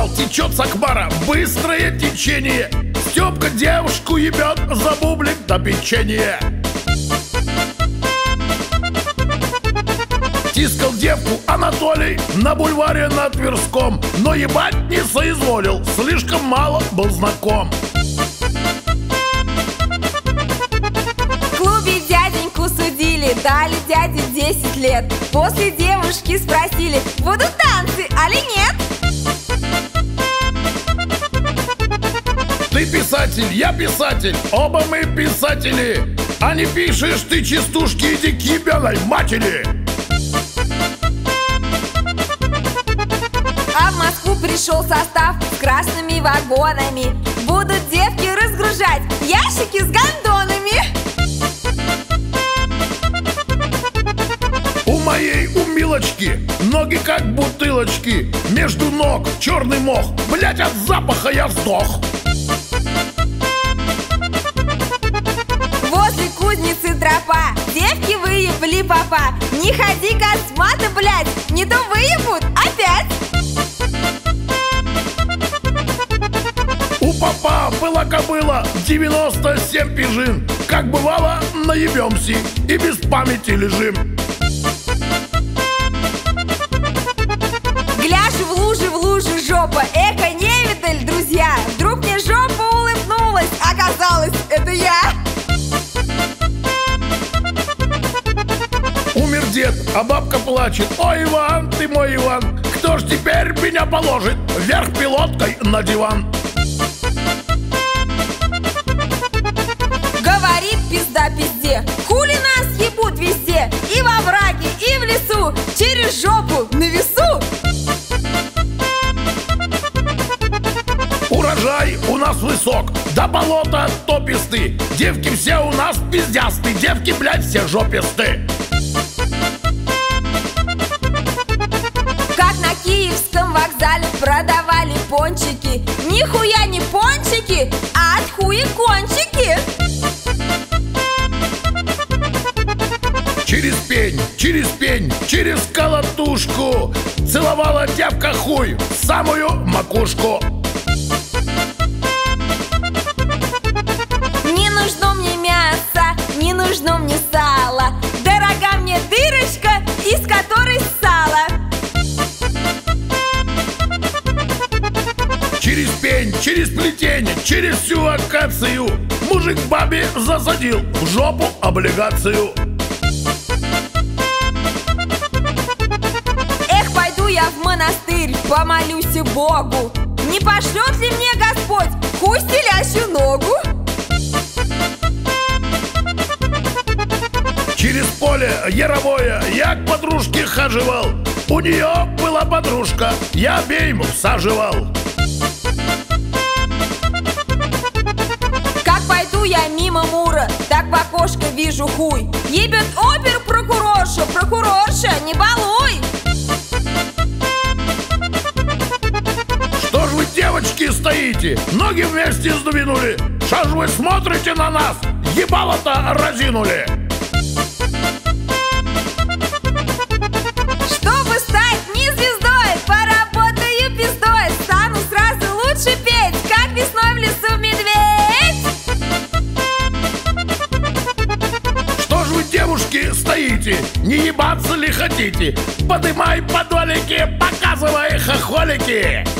канал течет с Акбара, быстрое течение. Степка девушку ебет за бублик до печенья. Тискал девку Анатолий на бульваре на Тверском, но ебать не соизволил, слишком мало был знаком. В клубе дяденьку судили, дали дяде 10 лет. После девушки спросили, будут танцы, али нет? Ты писатель, я писатель, оба мы писатели. А не пишешь ты частушки, иди к ебаной матери. А в Москву пришел состав с красными вагонами. Будут девки разгружать ящики с гондонами. У моей, у Милочки, ноги как бутылочки. Между ног черный мох, блять, от запаха я сдох. Возле кузницы тропа, девки выебли папа. Не ходи космато, блять, не то выебут опять. У папа была кобыла 97 пижин. Как бывало, наебемся и без памяти лежим. Гляжу в лужу жопа, эко не видаль, друзья. Вдруг мне жопа улыбнулась, оказалось, это я. Умер дед, а бабка плачет. Ой, Иван, ты мой Иван, кто ж теперь меня положит вверх пилоткой на диван? Говорит пизда пизде, хули нас ебут везде. И во враге, и в лесу, через жопу на весу. Урожай у нас высок, до болота тописты. Девки все у нас пиздясты, девки, блядь, все жописты. Как на Киевском вокзале продавали пончики. Нихуя не пончики, а от хуя кончики. Через пень, через колотушку целовала девка хуй в самую макушку. Не нужно мне мясо, не нужно мне сало. Дорога мне дырочка, из которой сало. Через пень, через плетень, через всю акацию мужик бабе засадил в жопу облигацию. Эх, пойду я в монастырь, помолюсь Богу. Не пошлет ли мне Господь хуй стелящую ногу? Через поле яровое я к подружке хаживал. У нее была подружка, я обеим всаживал. Как пойду я мимо Мура, так в окошко вижу хуй. Ебет обер-прокурорша, прокурорша, не балуй. Что ж вы, девочки, стоите? Ноги вместе сдвинули. Что ж вы смотрите на нас? Ебало-то разинули. Чтобы стать не звездой, поработаю пиздой. Стану сразу лучше петь, как весной в лесу медведь. Что ж вы, девушки, стоите? Не ебаться ли хотите? Подымай подолики, показывай хохолики.